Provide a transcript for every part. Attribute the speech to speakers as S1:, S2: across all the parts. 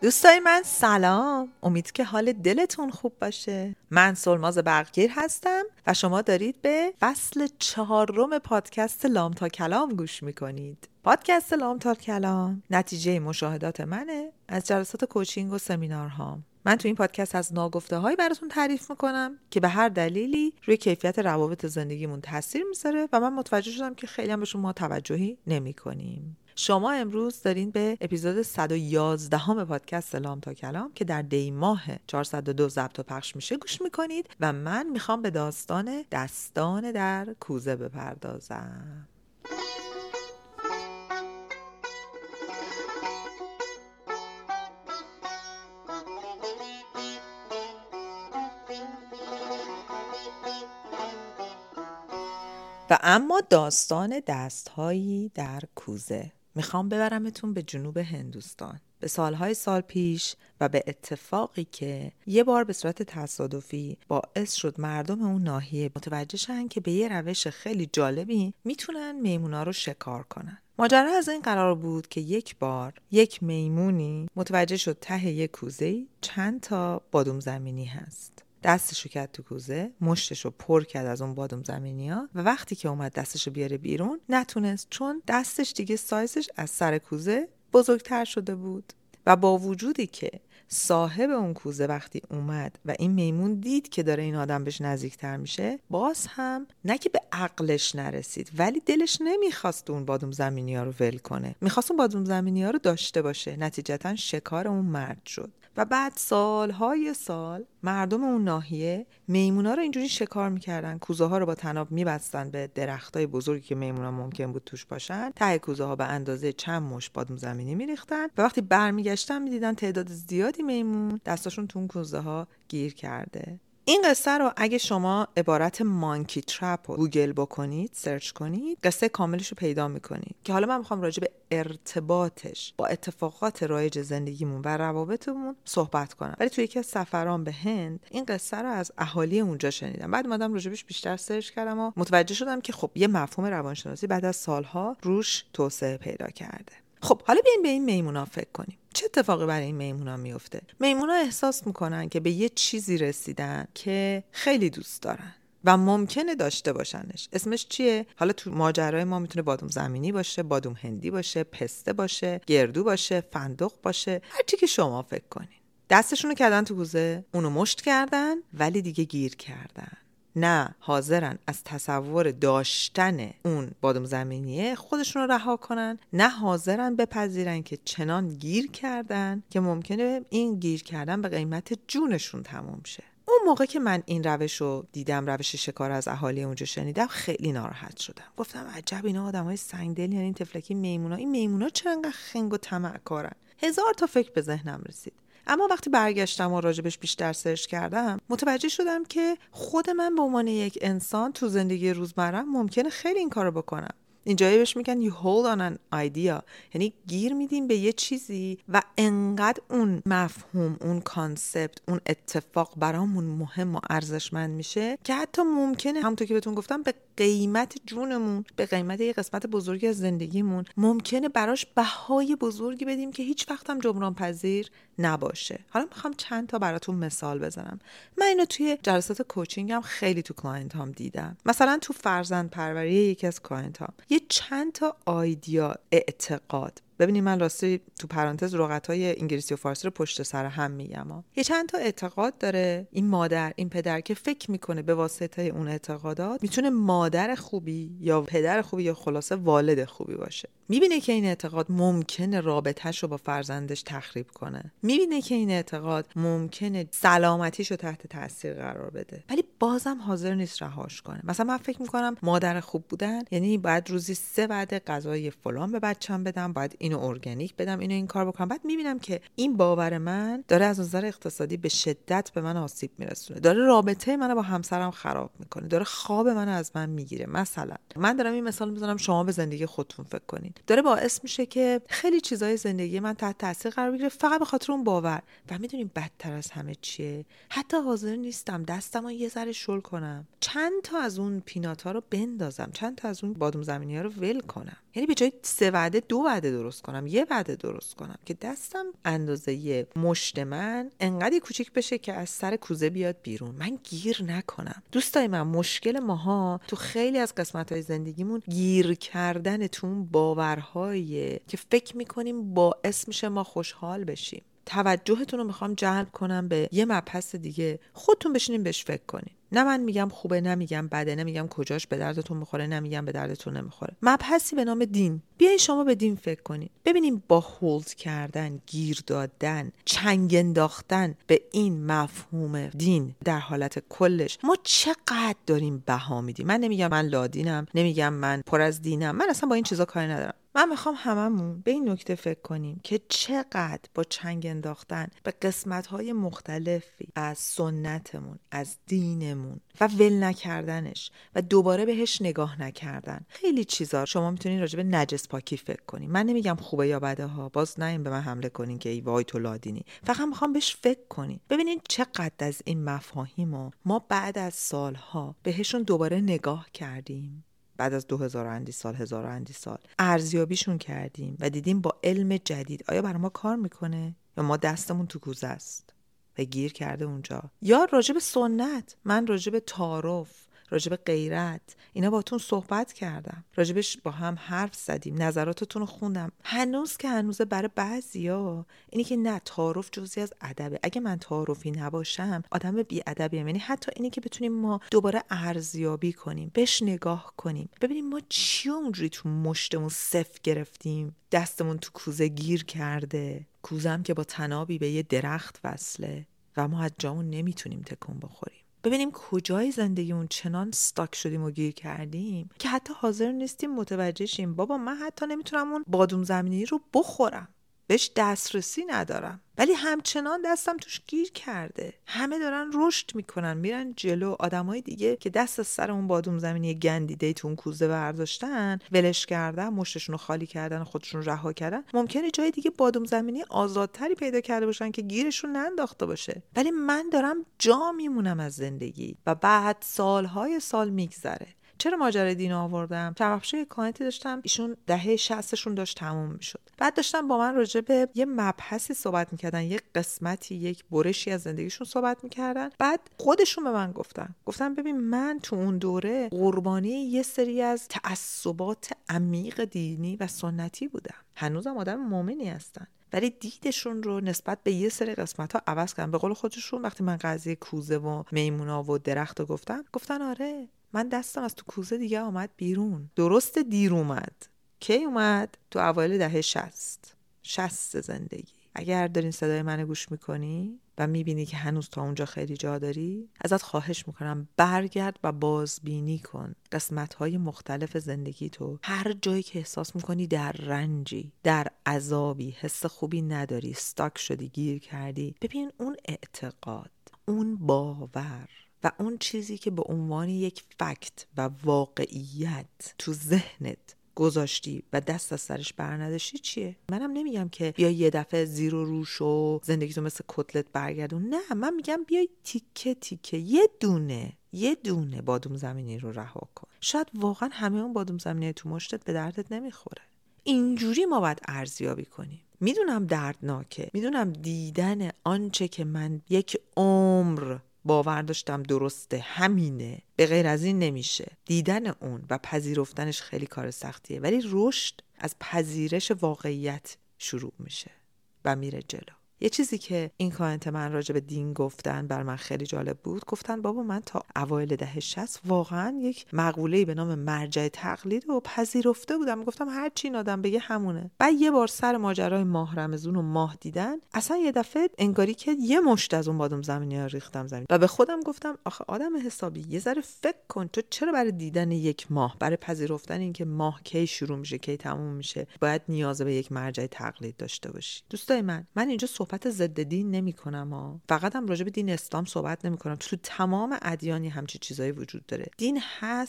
S1: دوستای من سلام، امید که حال دلتون خوب باشه. من سلماز برقگیر هستم و شما دارید به فصل 4 پادکست لام تا کلام گوش میکنید. پادکست لام تا کلام نتیجه مشاهدات منه از جلسات کوچینگ و سمینارهام. من تو این پادکست از ناگفته‌هایی براتون تعریف میکنم که به هر دلیلی روی کیفیت روابط زندگیمون تاثیر میذاره و من متوجه شدم که خیلی هم بهشون ما توجهی نمی‌کنیم. شما امروز دارین به اپیزود 111 پادکست لام تا کلام که در دی ماه 402 ضبط و پخش میشه گوش میکنید و من میخوام به داستان دستان در کوزه بپردازم. و اما داستان دستهایی در کوزه. میخوام ببرمتون به جنوب هندوستان، به سالهای سال پیش و به اتفاقی که یه بار به صورت تصادفی باعث شد مردم اون ناحیه متوجه شن که به یه روش خیلی جالبی میتونن میمونا رو شکار کنن. ماجرا از این قرار بود که یک بار یک میمونی متوجه شد ته یک کوزه‌ای چند تا بادوم زمینی هست. دستشو کرد تو کوزه، مشتشو پر کرد از اون بادوم زمینی‌ها و وقتی که اومد دستشو بیاره بیرون نتونست، چون دستش دیگه سایزش از سر کوزه بزرگتر شده بود. و با وجودی که صاحب اون کوزه وقتی اومد و این میمون دید که داره این آدم بهش نزدیکتر میشه، باز هم نه که به عقلش نرسید ولی دلش نمیخواست اون بادوم زمینی‌ها رو ول کنه، میخواست اون بادوم زمینی‌ها رو داشته باشه. نتیجتاً شکار اون مرد شد. و بعد سالهای سال مردم اون ناحیه میمونا رو اینجوری شکار میکردن، کوزه ها رو با طناب میبستن به درختای بزرگی که میمونا ممکن بود توش باشن، ته کوزه ها به اندازه چند مش بادوم زمینی میریختن و وقتی برمیگشتن میدیدن تعداد زیادی میمون دستاشون تو اون کوزه ها گیر کرده. این قصه رو اگه شما عبارت مانکی ترپ رو گوگل بکنید، سرچ کنید، قصه کاملش رو پیدا میکنید که حالا من میخوام راجع به ارتباطش با اتفاقات رایج زندگیمون و روابطمون صحبت کنم. ولی توی یکی از سفرام به هند این قصه رو از اهالی اونجا شنیدم. بعد اومدم راجبش بیشتر سرچ کردم و متوجه شدم که خب یه مفهوم روانشناسی بعد از سالها روش توسعه پیدا کرده. خب حالا بیاین به این میمونا فکر کنیم. چه اتفاقی برای این میمونا میفته؟ میمونا احساس میکنن که به یه چیزی رسیدن که خیلی دوست دارن و ممکنه داشته باشنش. اسمش چیه؟ حالا تو ماجرای ما میتونه بادوم زمینی باشه، بادوم هندی باشه، پسته باشه، گردو باشه، فندق باشه، هر چی که شما فکر کنین. دستشونو کردن تو کوزه، اونو مشت کردن ولی دیگه گیر کردن. نه حاضرن از تصور داشتن اون بادوم زمینیه خودشون رو رها کنن، نه حاضرن بپذیرن که چنان گیر کردن که ممکنه این گیر کردن به قیمت جونشون تموم شه. اون موقع که من این روش رو دیدم، روش شکار از اهالی اونجا شنیدم، خیلی ناراحت شدم. گفتم عجب اینا آدمای سنگدل، یعنی این تفلکی میمونا، این میمونا چرا انقدر خنگ و طمعکارن؟ 1000 تا فکر به ذهنم رسید. اما وقتی برگشتم و راجبش بیشتر سرچ کردم متوجه شدم که خود من به عنوان یک انسان تو زندگی روزمره ممکنه خیلی این کارو بکنم. اینجایی بهش میگن you hold on an idea، یعنی گیر میدیم به یه چیزی و انقدر اون مفهوم، اون کانسپت، اون اتفاق برامون مهم و ارزشمند میشه که حتی ممکنه همونطور که بهتون گفتم به قیمت جونمون، به قیمت یه قسمت بزرگی از زندگیمون ممکنه براش بهای بزرگی بدیم که هیچ وقت هم جبران پذیر نباشه. حالا میخوام چند تا براتون مثال بزنم. من اینو توی جلسات کوچینگ هم خیلی تو کلاینت هم دیدم. مثلا تو فرزند پروری یکی از کلاینت ها یه چند تا آیدیا، اعتقاد، ببینید من راستی تو پرانتز لغت‌های انگلیسی و فارسی رو پشت سر هم میگم. یه چند تا اعتقاد داره این مادر، این پدر که فکر میکنه به واسطه اون اعتقادات میتونه مادر خوبی یا پدر خوبی یا خلاصه والد خوبی باشه. میبینه که این اعتقاد ممکنه رابطه‌شو با فرزندش تخریب کنه. میبینه که این اعتقاد ممکنه سلامتیشو تحت تاثیر قرار بده. ولی بازم حاضر نیست رهاش کنه. مثلا من فکر میکنم مادر خوب بودن یعنی باید روزی 3 وعده غذای فلان به بچه‌م بدم، باید اینو ارگانیک بدم، اینو این کار بکنم. بعد میبینم که این باور من داره از نظر اقتصادی به شدت به من آسیب میرسونه، داره رابطه منو با همسرم خراب میکنه، داره خواب منو از من میگیره. مثلا من دارم این مثال میزنم، شما به زندگی خودتون فکر کنین. داره باعث میشه که خیلی چیزای زندگی من تحت تاثیر قرار بگیره فقط به خاطر اون باور. و میدونین بدتر از همه چیه؟ حتی حاضر نیستم دستمو یه ذره شل کنم، چند تا از اون پیناتا رو بندازم، چند تا از اون بادوم زمینی‌ها رو ول کنم. یعنی به جای 3 وعده 2 وعده درست کنم، 1 وعده درست کنم که دستم اندازه مشت من انقدر کوچیک بشه که از سر کوزه بیاد بیرون، من گیر نکنم. دوستای من، مشکل ماها تو خیلی از قسمت‌های زندگیمون گیر کردن تو اون باورهایی که فکر می‌کنیم باعث میشه ما خوشحال بشیم. توجهتون رو میخوام جلب کنم به یه مبحث دیگه. خودتون بشینین بهش فکر کنین. نه من میگم خوبه، نه میگم بده، نه میگم کجاش به دردتون میخوره، نه میگم به دردتون نمیخوره. مبحثی به نام دین. بیاین شما به دین فکر کنین. ببینیم با هولد کردن، گیر دادن، چنگ انداختن به این مفهوم دین در حالت کلش ما چقدر داریم بها میدیم. من نمیگم من لادینم، نمیگم من پر از دینم، من اصلا با این چیزا کاری ندارم. من میخوام هممون به این نکته فکر کنیم که چقدر با چنگ انداختن به قسمت‌های مختلفی از سنتمون، از دینمون و ول نکردنش و دوباره بهش نگاه نکردن، خیلی چیزا شما میتونین راجع به نجس پاکی فکر کنین. من نمیگم خوبه یا بده ها، باز نین به من حمله کنین که ای وای تو لادینی. فقط میخوام بهش فکر کنین. ببینین چقدر از این مفاهیمو ما بعد از سالها بهشون دوباره نگاه کردیم. بعد از 2000 اندی سال، 1000 اندی سال ارزیابیشون کردیم و دیدیم با علم جدید آیا برای ما کار میکنه یا ما دستمون تو کوزه است و گیر کرده اونجا. یا راجب سنت، من راجب تعارف، راجب غیرت، اینا باتون صحبت کردم، راجبش با هم حرف زدیم، نظراتتون رو خوندم. هنوز که هنوزه برای بعضیا اینی که نه، تعارف جزئی از ادبه. اگه من تعارفی نباشم آدم بی ادبیم. یعنی حتی اینی که بتونیم ما دوباره ارزیابی کنیم، بهش نگاه کنیم، ببینیم ما چی اونجوری تو مشتمون صفر گرفتیم، دستمون تو کوزه گیر کرده، کوزم که با تنابی به یه درخت وصله و ما از جامون نمیتونیم تکون بخوریم. ببینیم کجای زندگیمون چنان استاک شدیم و گیر کردیم که حتی حاضر نیستیم متوجه شیم بابا من حتی نمیتونم اون بادوم زمینی رو بخورم، بهش دسترسی ندارم، ولی همچنان دستم توش گیر کرده. همه دارن رشد میکنن، میرن جلو. آدمای دیگه که دست از سر اون بادوم زمینی گندیده تو اون کوزه برداشتن، ولش کردن، مشتشون رو خالی کردن، خودشون رها کردن، ممکنه جای دیگه بادوم زمینی آزادتری پیدا کرده باشن که گیرشون ننداخته باشه. ولی من دارم جا میمونم از زندگی و بعد سالهای سال میگذره. چرا ماجرای دین آوردم؟ چند وقت یه کانتی داشتم، ایشون دهه 60شون داشت تموم میشد. بعد داشتم با من راجع به یه مبحثی صحبت میکردن، یک قسمتی، یک برشی از زندگیشون صحبت میکردن. بعد خودشون به من گفتن ببین من تو اون دوره قربانی یه سری از تعصبات عمیق دینی و سنتی بودم. هنوزم آدم مؤمنی هستن، ولی دیدشون رو نسبت به یه سری قسمت‌ها عوض کردن. به قول خودشون وقتی من قضیه کوزه و میمونا و درخت رو گفتن آره من دستم از تو کوزه دیگه آمد بیرون. درست دیر اومد. کی اومد؟ تو اوایل دهه 60 زندگی. اگر دارین صدای منو گوش میکنی و میبینی که هنوز تا اونجا خیلی جا داری، ازت خواهش میکنم برگرد و بازبینی کن قسمت‌های مختلف زندگی تو. هر جایی که احساس میکنی در رنجی، در عذابی، حس خوبی نداری، استاک شدی، گیر کردی، ببین اون اعتقاد، اون باور و اون چیزی که به عنوان یک فکت و واقعیت تو ذهنت گذاشتی و دست از سرش برنداشتی چیه؟ منم نمیگم که بیا یه دفعه زیر و روش و زندگی تو مثل کتلت برگردون. نه، من میگم بیای تیکه تیکه یه دونه بادوم زمینی رو رها کن. شاید واقعا همه اون بادوم زمینی تو مشتت به دردت نمیخوره. اینجوری ما باید ارزیابی کنیم. میدونم دردناکه، میدونم دیدن آنچه که من یک عمر باور داشتم درسته همینه، به غیر از این نمیشه، دیدن اون و پذیرفتنش خیلی کار سختیه، ولی رشد از پذیرش واقعیت شروع میشه و میره جلو. یه چیزی که این کامنت من راجع به دین گفتن بر من خیلی جالب بود. گفتن بابا من تا اوایل دهه 60 واقعا یک مقوله‌ای به نام مرجع تقلید رو پذیرفته بودم. گفتم هر چی این آدم بگه همونه. بعد یه بار سر ماجرای ماه رمضون و ماه دیدن، اصلا یه دفعه انگاری که یه مشت از اون بادوم زمینی‌ها ریختم زمین و به خودم گفتم آخه آدم حسابی یه ذره فکر کن، تو چرا برای دیدن یک ماه، برای پذیرفتن اینکه ماه کی شروع میشه کی تموم میشه، باید نیاز به یک مرجع تقلید داشته باشی؟ دوستای من اینجا صحبت ضد دین نمی کنم فقط هم راجع به دین اسلام صحبت نمی کنم. تو تمام ادیان همچین چیزایی وجود داره. دین هست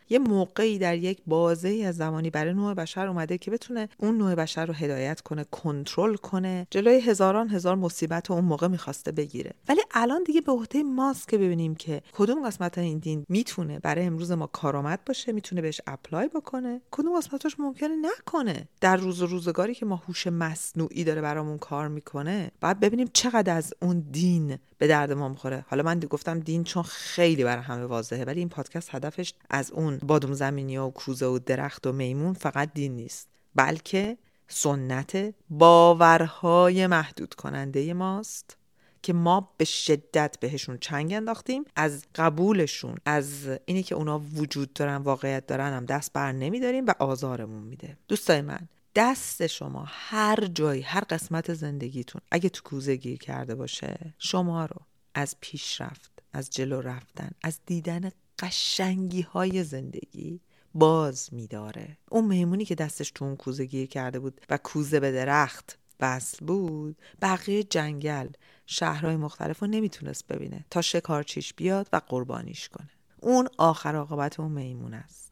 S1: یه موقعی در یک بازه‌ای از زمانی برای نوع بشر اومده که بتونه اون نوع بشر رو هدایت کنه، کنترل کنه، جلوی هزاران هزار مصیبت رو اون موقع می‌خواسته بگیره. ولی الان دیگه به عهده ماست که ببینیم که کدوم قسمت این دین میتونه برای امروز ما کارآمد باشه، میتونه بهش اپلای بکنه، کدوم قسمتش ممکنه نکنه. در روزگاری که ما هوش مصنوعی داره برامون کار میکنه، باید ببینیم چقدر از اون دین به درد ما میخوره. حالا من گفتم دین چون خیلی برای همه واضحه، ولی این پادکست هدفش از اون بادوم زمینی و کوزه و درخت و میمون فقط دین نیست، بلکه سنت، باورهای محدود کننده ماست که ما به شدت بهشون چنگ انداختیم. از قبولشون، از اینی که اونا وجود دارن، واقعیت دارن هم دست بر نمیداریم و آزارمون میده. دوستای من، دست شما هر جایی، هر قسمت زندگیتون اگه تو کوزه گیر کرده باشه، شما رو از پیشرفت، از جلو رفتن، از دیدن قشنگی های زندگی باز میداره. اون میمونی که دستش تو اون کوزه گیر کرده بود و کوزه به درخت وصل بود، بقیه جنگل، شهرهای مختلف رو نمیتونست ببینه تا شکارچیش بیاد و قربانیش کنه. اون آخر عاقبت اون میمون است.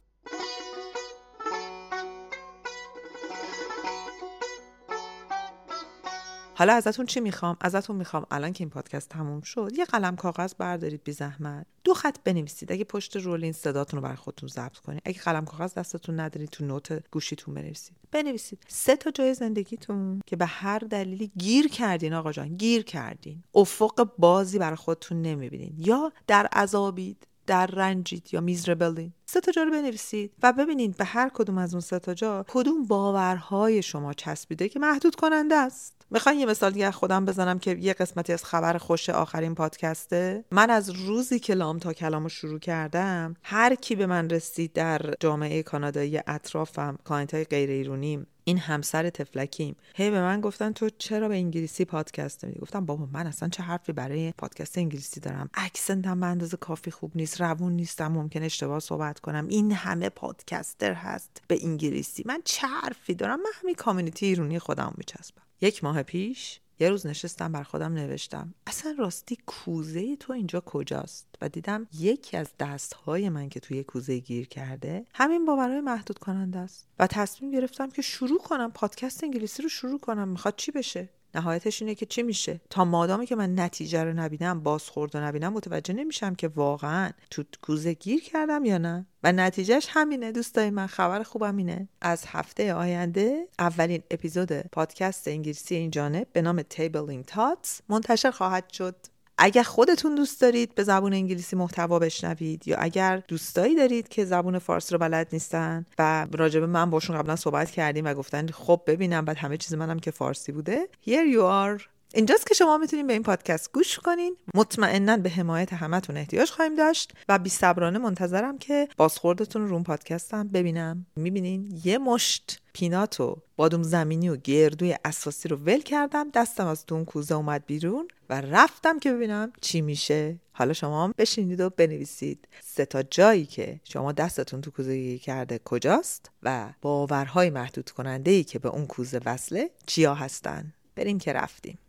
S1: حالا ازتون چی میخوام؟ ازتون میخوام الان که این پادکست تموم شد یه قلم کاغذ بردارید، بی زحمت 2 خط بنویسید. اگه پشت رولین صداتون رو برای خودتون ضبط کنید، اگه قلم کاغذ دستتون ندارید تو نوت گوشیتون بنویسید 3 تا جای زندگیتون که به هر دلیلی گیر کردین. آقا جان گیر کردین، افق بازی برای خودتون نمیبینین، یا در عذابید، در رنجید، یا میزربلین. 3 تا جا رو بنویسید و ببینید به هر کدوم از اون 3 تا جا کدوم باورهای شما چسبیده که محدود کننده است. میخواین یه مثال دیگه خودم بزنم که یه قسمتی از خبر خوش آخرین پادکسته؟ من از روزی که لام تا کلامو شروع کردم، هر کی به من رسید در جامعه کانادایی اطرافم، کلاینتای غیر ایرانیم، این همسر تفلکیم، هی به من گفتن تو چرا به انگلیسی پادکست نمیدی؟ گفتم بابا من اصلا چه حرفی برای پادکست انگلیسی دارم؟ اکسنتم به اندازه کافی خوب نیست، روون نیستم، ممکن اشتباه صحبت کنم، این همه پادکستر هست به انگلیسی، من چه حرفی دارم؟ من همین کامیونیتی ایرانی خودم میچسبم. 1 ماه پیش یه روز نشستم بر خودم نوشتم اصلا راستی کوزه تو اینجا کجاست؟ و دیدم یکی از دستهای من که توی کوزه گیر کرده همین باورهای محدود کننده است و تصمیم گرفتم که شروع کنم پادکست انگلیسی رو شروع کنم. میخواد چی بشه؟ نهایتش اینه که چی میشه؟ تا مادامی که من نتیجه رو نبینم، بازخورد رو نبینم، متوجه نمیشم که واقعا تو کوزه گیر کردم یا نه. و نتیجهش همینه دوستای من. خبر خوبم اینه، از هفته آینده اولین اپیزود پادکست انگلیسی این جانب به نام Tabling Thoughts منتشر خواهد شد. اگر خودتون دوست دارید به زبان انگلیسی محتوا بشنوید، یا اگر دوستایی دارید که زبان فارسی رو بلد نیستن و راجب من باشون قبلا صحبت کردیم و گفتن خب ببینم، بعد همه چیز منم که فارسی بوده، here you are. اینجاست که شما میتونین به این پادکست گوش کنین. مطمئناً به حمایت همتون احتیاج خواهیم داشت و بی‌صبرانه منتظرم که بازخوردتون رو اون پادکستم ببینم. میبینین یه مشت پینات و بادوم زمینی و گردوی اساسی رو ول کردم، دستم از اون کوزه اومد بیرون و رفتم که ببینم چی میشه. حالا شما هم بشینید و بنویسید 3 تا جایی که شما دستتون تو کوزه گیر کرده کجاست و باورهای محدود کننده‌ای که به اون کوزه وصله چیا هستن. بریم که رفتیم.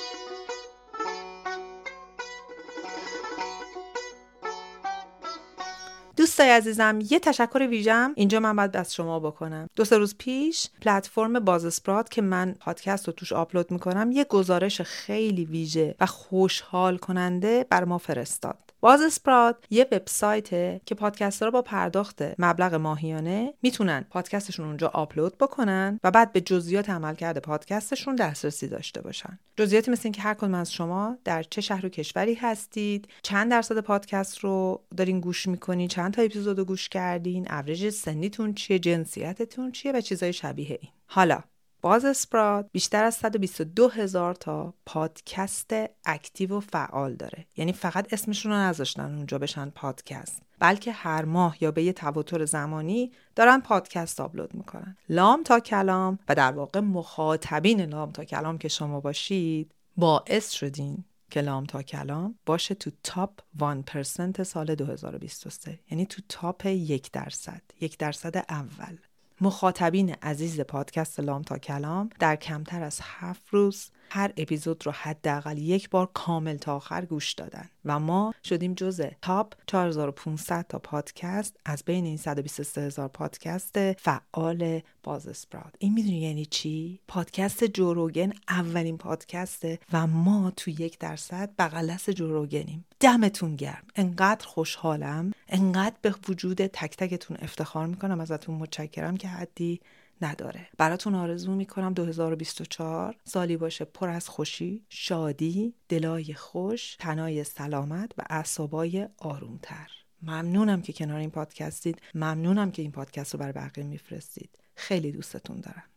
S1: دوستای عزیزم، یه تشکر ویژه‌ام اینجا من باید از شما بکنم. 2-3 روز پیش پلتفرم بازسپرات که من پادکست رو توش آپلود میکنم یه گزارش خیلی ویژه و خوشحال کننده بر ما فرستاد. بازسپرات یه وبسایته که پادکسترها با پرداخت مبلغ ماهیانه میتونن پادکستشون اونجا آپلود بکنن و بعد به جزئیات عملکرد پادکستشون دسترسی داشته باشن. جزئیاتی مثل این که هر کدوم از شما در چه شهر و کشوری هستید، چند درصد پادکست رو دارین گوش میکنین، چند تا اپیزود رو گوش کردین، اوریج سنیتون چیه، جنسیتتون چیه و چیزای شبیه این. حالا بازسپرات بیشتر از 122,000 تا پادکست اکتیو و فعال داره. یعنی فقط اسمشون رو نذاشتن اونجا بشن پادکست، بلکه هر ماه یا به یه تواتر زمانی دارن پادکست آپلود میکنن. لام تا کلام و در واقع مخاطبین لام تا کلام که شما باشید باعث شدین که لام تا کلام باشه تو تاپ 1% سال 2023. یعنی تو تاپ 1%، 1% اول. مخاطبین عزیز پادکست لام تا کلام در کمتر از 7 روز هر اپیزود رو حداقل 1 بار کامل تا آخر گوش دادن و ما شدیم جزء تاپ 4500 تا پادکست از بین این 123000 پادکست فعال بازسپرات. این میدونی یعنی چی؟ پادکست جو روگن اولین پادکسته و ما تو 1% بغل دست جو روگنیم. دمتون گرم. انقدر خوشحالم، انقدر به وجود تک تکتون افتخار میکنم، ازتون متشکرم که حدی نداره. براتون آرزو میکنم 2024 سالی باشه پر از خوشی، شادی، دلای خوش، تنای سلامت و اعصابای آرومتر. ممنونم که کنار این پادکستید. ممنونم که این پادکست رو برای بقیه میفرستید. خیلی دوستتون دارم.